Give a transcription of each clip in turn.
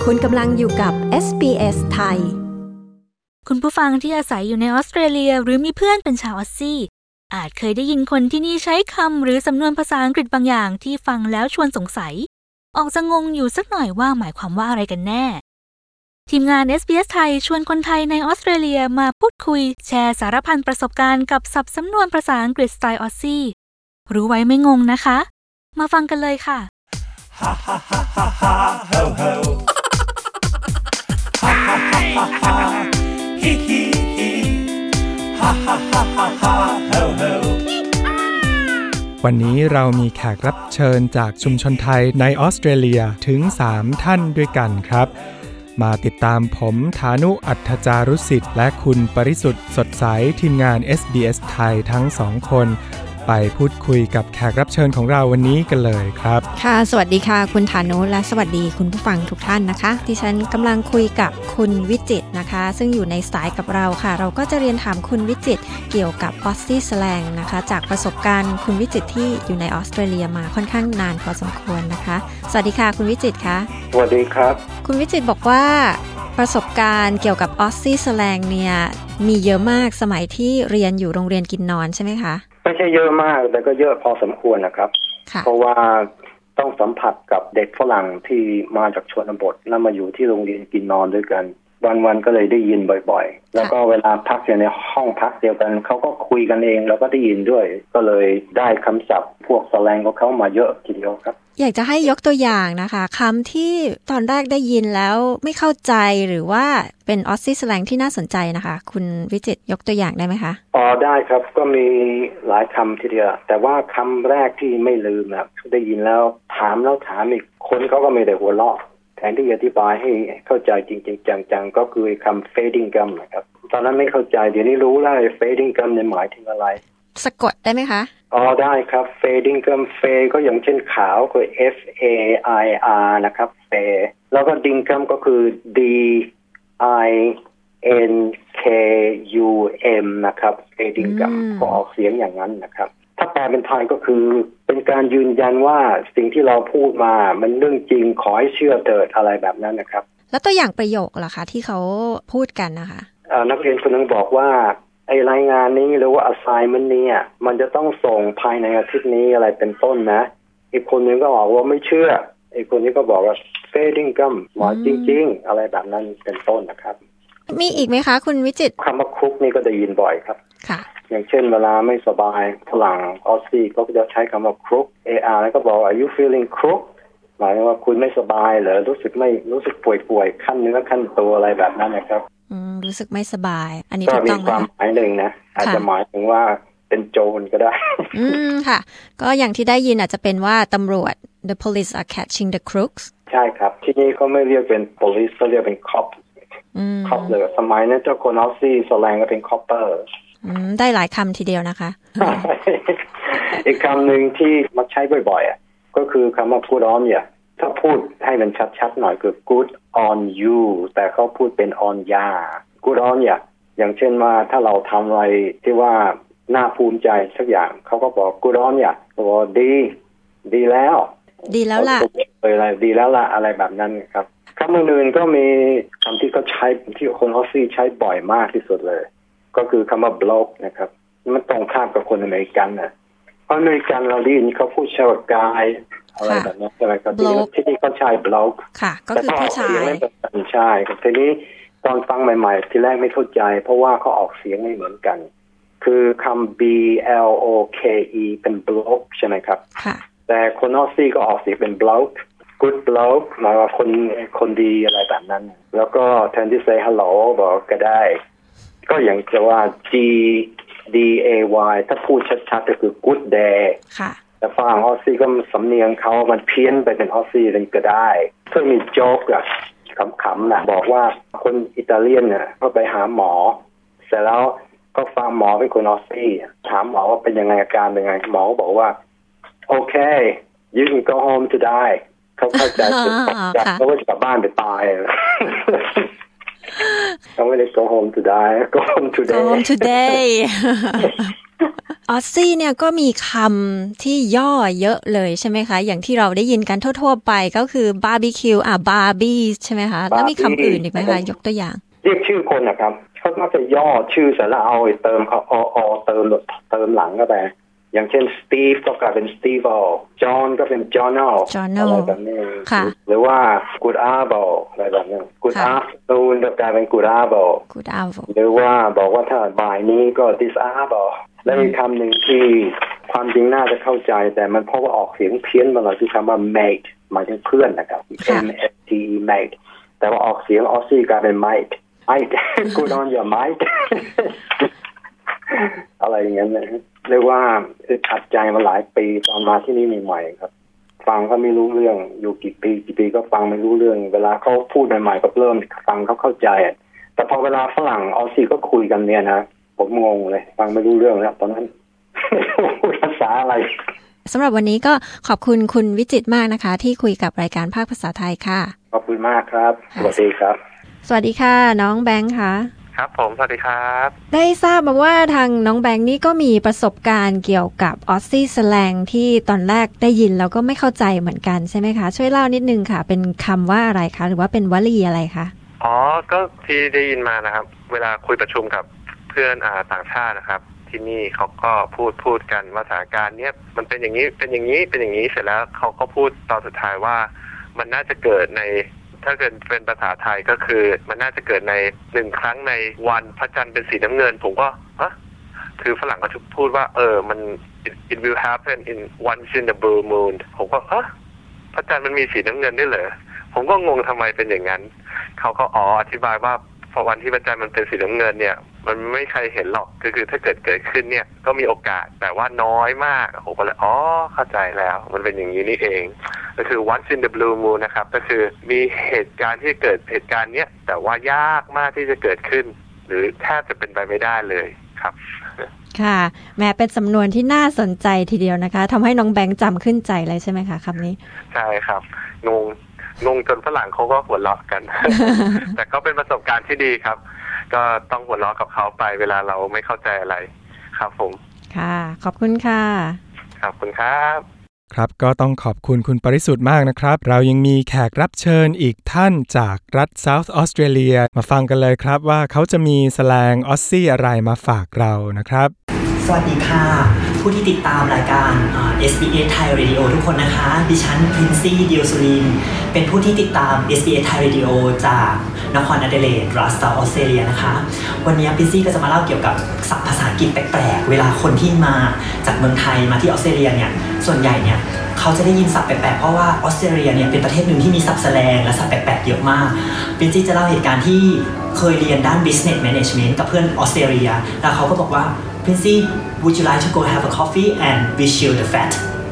คุณกำลังอยู่กับ SBS ไทยคุณผู้ฟังที่อาศัยอยู่ในออสเตรเลียหรือมีเพื่อนเป็นชาวออสซี่อาจเคยได้ยินคนที่นี่ใช้คำหรือสำนวนภาษาอังกฤษบางอย่างที่ฟังแล้วชวนสงสัยออกจะงงอยู่สักหน่อยว่าหมายความว่าอะไรกันแน่ทีมงาน SBS ไทยชวนคนไทยในออสเตรเลียมาพูดคุยแชร์สารพันประสบการณ์กับศัพท์สำนวนภาษาอังกฤษสไตล์ออสซี่รู้ไว้ไม่งงนะคะมาฟังกันเลยค่ะ Ha ha ha ha ha ho ho Ha ha ha ha ha he he he Ha ha ha ha ha ho ho วันนี้เรามีแขกรับเชิญจากชุมชนไทยในออสเตรเลียถึง3ท่านด้วยกันครับมาติดตามผมฐานุอัฏฐจารุสิทธิ์และคุณปริสุทธิ์สดใสทีมงาน SBS ไทยทั้ง2คนไปพูดคุยกับแขกรับเชิญของเราวันนี้กันเลยครับค่ะสวัสดีค่ะคุณฐานุและสวัสดีคุณผู้ฟังทุกท่านนะคะดิฉันกำลังคุยกับคุณวิจิตรนะคะซึ่งอยู่ในสายกับเราค่ะเราก็จะเรียนถามคุณวิจิตรเกี่ยวกับออสซี่สแลงนะคะจากประสบการณ์คุณวิจิตรที่อยู่ในออสเตรเลียมาค่อนข้างนานพอสมควรนะคะสวัสดีค่ะคุณวิจิตรคะสวัสดีครับคุณวิจิตรบอกว่าประสบการณ์เกี่ยวกับออสซี่สแลงเนี่ยมีเยอะมากสมัยที่เรียนอยู่โรงเรียนกินนอนใช่ไหมคะไม่ใช่เยอะมากแต่ก็เยอะพอสมควรนะครับเพราะว่าต้องสัมผัสกับเด็กฝรั่งที่มาจากชนบทแล้วมาอยู่ที่โรงเรียนกินนอนด้วยกันวันๆก็เลยได้ยินบ่อยๆแล้วก็เวลาพักอยู่ในห้องพักเดียวกันเขาก็คุยกันเองแล้วก็ได้ยินด้วยก็เลยได้คำศัพท์พวกสแลงของเขามาเยอะทีเดียวครับอยากจะให้ยกตัวอย่างนะคะคำที่ตอนแรกได้ยินแล้วไม่เข้าใจหรือว่าเป็นออสซี่สแลงที่น่าสนใจนะคะคุณวิจิตรยกตัวอย่างได้ไหมคะได้ครับก็มีหลายคำทีเดียวแต่ว่าคำแรกที่ไม่ลืมนะได้ยินแล้วถามอีกคนเขาก็ไม่ได้หัวเราะแทนที่จะอธิบายให้เข้าใจจริงๆจังๆก็คือคำ fading gum นะครับตอนนั้นไม่เข้าใจเดี๋ยวนี้รู้แล้ว fading gum เนี่ยหมายถึงอะไรสะกดได้ไหมคะได้ครับ fading gum fade ก็อย่างเช่นขาวคือ F A I R นะครับ fade แล้วก็ ding gum ก็คือ D I N K U M นะครับ fading gum ก็ออกเสียงอย่างนั้นนะครับถ้าแปลเป็นไทยก็คือเป็นการยืนยันว่าสิ่งที่เราพูดมามันเรื่องจริงขอให้เชื่อเถิดอะไรแบบนั้นนะครับแล้วตัวอย่างประโยคล่ะคะที่เขาพูดกันนะคะนักเรียนคนนึงบอกว่าไอ้รายงานนี้หรือว่า assignment นี้มันจะต้องส่งภายในอาทิตย์นี้อะไรเป็นต้นนะอีกคนนึงก็บอกว่าไม่เชื่ออีกคนนี้ก็บอกว่า fading gum หมายจริงๆอะไรแบบนั้นเป็นต้นนะครับมีอีกไหมคะคุณวิจิตรคำว่าครุกนี่ก็ได้ยินบ่อยครับค่ะอย่างเช่นเวลาไม่สบายฝรั่งออสซี่ก็จะใช้คำว่าครุก AR แล้วก็บอก Are you feeling crook หมายว่าคุณไม่สบายเหรอรู้สึกป่วยขั้นเนื้อขั้นตัวอะไรแบบนั้นนะครับรู้สึกไม่สบายอันนี้ถูกต้องมีความหมายหนึ่งนะอาจจะหมายถึงว่าเป็นโจรก็ได้ค่ะก็อย่างที่ได้ยินอาจจะเป็นว่าตำรวจ The police are catching the crooks ใช่ครับที่นี่เขาไม่เรียกเป็น police เขาเรียกเป็น cop เลยสมัยนั้นเจ้าคนออสซี่สแลงก็เป็น copper ได้หลายคำทีเดียวนะคะอีกคำหนึ่งที่มักใช้บ่อยๆก็คือคำว่า good on you ถ้าพูดให้มันชัดๆหน่อยคือ good on you แต่เขาพูดเป็น on ya good on you อย่างเช่นว่าถ้าเราทำอะไรที่ว่าน่าภูมิใจสักอย่างเขาก็บอก good on you บอกดีแล้วล่ะอะไรดีแล้วล่ะอะไรแบบนั้นครับคำอื่นๆก็มีคำที่เขาใช้ที่คนออสซี่ใช้บ่อยมากที่สุดเลยก็คือคำว่า bloke นะครับมันตรงข้ามกับคนอเมริกันนะเพราะอเมริกันเราได้ยินเขาพูดใช้ว่ากายอะไรแบบนี้ใช่ไหมครับที่นี่เขาใช้ bloke ค่ะก็คือผู้ชายใช่ครับทีนี้ตอนฟังใหม่ๆทีแรกไม่เข้าใจเพราะว่าเขาออกเสียงไม่เหมือนกันคือคำ B L O K E เป็น bloke ใช่ไหมครับแต่คนออสซี่ก็ออกเสียงเป็น bloke good bloke หมายว่าคนดีอะไรแบบนั้นแล้วก็แทนที่ say hello บอกก็ได้ก็อย่างจะว่า G D A Y ถ้าพูดชัดๆก็คือ good day ค่ะแต่ฝรั่งออสซี่ก็สำเนียงเขามันเพี้ยนไปเป็นออสซี่เลยก็ได้เพื่อมีโจ๊กอะขำๆนะบอกว่าคนอิตาเลียนเนี่ยเขาไปหาหมอเสร็จแล้วก็ฟังหมอเป็นคนออสซี่ถามหมอว่าเป็นยังไงอาการเป็นไงหมอบอกว่าโอเค you can go home today เขาเข้าใจเขาก็จะกลับบ้านไปตายเขาไม่ได้ go home today go home today ออสซี่เนี่ยก็มีคำที่ย่อเยอะเลยใช่ไหมคะอย่างที่เราได้ยินกันทั่วๆไปก็คือบาร์บีคิวบาร์บี้ใช่ไหมคะแล้วมีคำอื่นอีกไหมคะยกตัวอย่างเรียกชื่อคนนะครับเขามักจะย่อชื่อเสร็จแล้วเอาเติมเขาเติมหลังเข้าไปอย่างเช่นสตีฟก็กลายเป็นสตีฟจอห์นก็เป็นจอห์นอะไรแบบนี้หรือว่ากูดอาร์บอลอะไรแบบนี้กูดอาร์ตูนก็กลายเป็นกูดอาร์บอลหรือว่าบอกว่าถ้าบ่ายนี้ก็ดิสอาร์บอลและมีคำหนึ่งที่ความจริงน่าจะเข้าใจแต่มันเพราะว่าออกเสียงเพี้ยนมาเลยที่คำว่า mate หมายถึงเพื่อนนะครับ M-A-T-E mate แต่ว่าออกเสียงออสซี่กลายเป็น mate good on your mate อะไรอย่างเงี้ยนะเรียกว่าอัดใจมาหลายปีตอนมาที่นี่ใหม่ๆครับฟังก็ไม่รู้เรื่องอยู่กี่ปีก็ฟังไม่รู้เรื่องเวลาเขาพูดใหม่ๆก็เริ่มฟังเขาเข้าใจแต่พอเวลาฝรั่งออสซี่ก็คุยกันเนี่ยนะผมงงเลยฟังไม่รู้เรื่องแล้วตอนนั้น พูดภาษาอะไรสำหรับวันนี้ก็ขอบคุณคุณวิจิตรมากนะคะที่คุยกับรายการภาคภาษาไทยค่ะขอบคุณมากครับสวัสดีครับสวัสดีค่ะน้องแบงค์ค่ะครับผมสวัสดีครับได้ทราบมาว่าทางน้องแบงค์นี่ก็มีประสบการณ์เกี่ยวกับออสซี่สแลงที่ตอนแรกได้ยินแล้วก็ไม่เข้าใจเหมือนกันใช่ไหมคะช่วยเล่านิดนึงค่ะเป็นคำว่าอะไรคะหรือว่าเป็นวลีอะไรคะอ๋อก็ที่ได้ยินมานะครับเวลาคุยประชุมกับเพื่อนต่างชาตินะครับที่นี่เขาก็พูดกันว่าสถานการณ์เนี้ยมันเป็นอย่างนี้เป็นอย่างนี้เป็นอย่างนี้เสร็จแล้วเขาก็พูดตอนสุดท้ายว่ามันน่าจะเกิดในถ้าเกิดเป็นภาษาไทยก็คือมันน่าจะเกิดใน1 ครั้งในวันพระจันทร์เป็นสีน้ำเงินผมก็คือฝรั่งก็พูดว่ามัน it will happen in once in the blue moon ผมก็พระจันทร์มันมีสีน้ำเงินด้วยเหรอผมก็งงทำไมเป็นอย่างนั้นเขาก็อธิบายว่าพอวันที่พระจันทร์มันเป็นสีน้ำเงินเนี่ยมันไม่ใครเห็นหรอกคือถ้าเกิดขึ้นเนี่ยก็มีโอกาสแต่ว่าน้อยมากผมก็เลยเข้าใจแล้วมันเป็นอย่างนี้นี่เองก็คือ once in the blue moon นะครับก็คือมีเหตุการณ์ที่เกิดเหตุการณ์เนี้ยแต่ว่ายากมากที่จะเกิดขึ้นหรือแทบจะเป็นไปไม่ได้เลยครับค่ะแม้เป็นสำนวนที่น่าสนใจทีเดียวนะคะทำให้น้องแบงค์จำขึ้นใจเลยใช่ไหมคะคำนี้ใช่ครับงงจนฝรั่งเขาก็หัวเราะกัน แต่ก็เป็นประสบการณ์ที่ดีครับก็ต้องหัวเราะกับเขาไปเวลาเราไม่เข้าใจอะไรครับผมค่ะขอบคุณค่ะขอบคุณครับครับก็ต้องขอบคุณคุณปริสุทธิ์มากนะครับเรายังมีแขกรับเชิญอีกท่านจากรัฐ South Australia มาฟังกันเลยครับว่าเขาจะมีสแลงออสซี่อะไรมาฝากเรานะครับสวัสดีค่ะผู้ที่ติดตามรายการ SBS Thai Radio ทุกคนนะคะดิฉันพรินซี่เดียวสุรินเป็นผู้ที่ติดตาม SBS Thai Radio จากนครแอดิเลดรัฐ South Australia นะคะวันนี้พรินซี่ก็จะมาเล่าเกี่ยวกับศัพท์ภาษาอังกฤษแปลกๆเวลาคนที่มาจากเมืองไทยมาที่ออสเตรเลียเนี่ยส่วนใหญ่เนี่ยเขาจะได้ยินศัพท์แปลกๆเพราะว่าออสเตรเลียเนี่ยเป็นประเทศหนึ่งที่มีศัพท์แสลงและศัพท์แปลกๆเยอะมากพรินซี่จะเล่าเหตุการณ์ที่เคยเรียนด้าน Business Management กับเพื่อนออสเตรเลียแล้วเขาก็บอกว่าPrincey, would you like to go have a coffee and we chill the fat?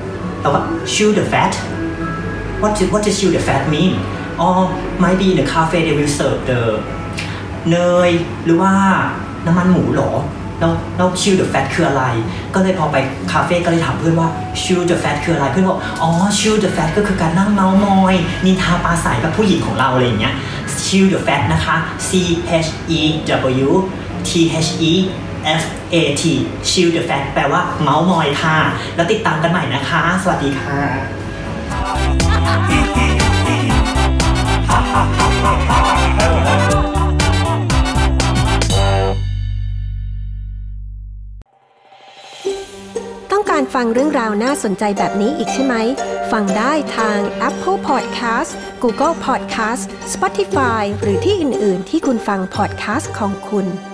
Chill the fat? What does chill the fat mean? Or might be in the cafe they will serve the เนยหรือว่าน้ำมันหมูหรอแล้ว chill the fat คืออะไรก็เลยพอไปคาเฟ่ก็เลยถามเพื่อนว่า chill the fat คืออะไรเพื่อนบอกchill the fat ก็คือการนั่งเมามอยนินทาปาใสกับผู้หญิงของเราอะไรอย่างเงี้ย chill the fat นะคะ CHEWTHE Chill the Fat แปลว่าเมาส์มอยค่ะแล้วติดตามกันใหม่นะคะสวัสดีค่ะต้องการฟังเรื่องราวน่าสนใจแบบนี้อีกใช่ไหมฟังได้ทาง Apple Podcast Google Podcast Spotify หรือที่อื่นๆที่คุณฟัง podcast ของคุณ